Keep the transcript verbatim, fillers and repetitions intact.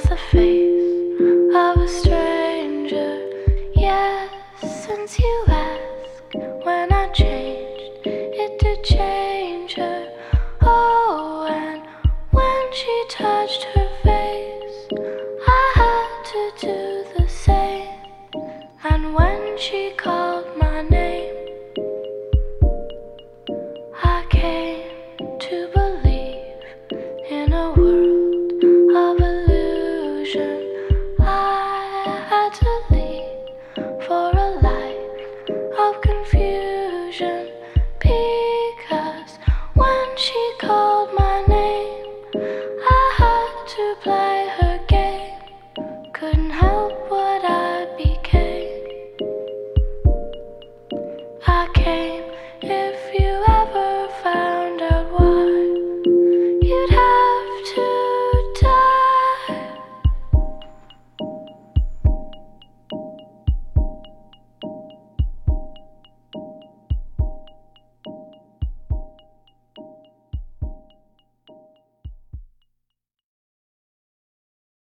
the face of a stranger. Yes, since you asked when I changed, it did change her. Oh, and when she touched her face, I had to do the same. And when she called my name, I came to believe in a world of illusion. I had to leave for a life of confusion, because when she called my name, I had to play her game. Couldn't help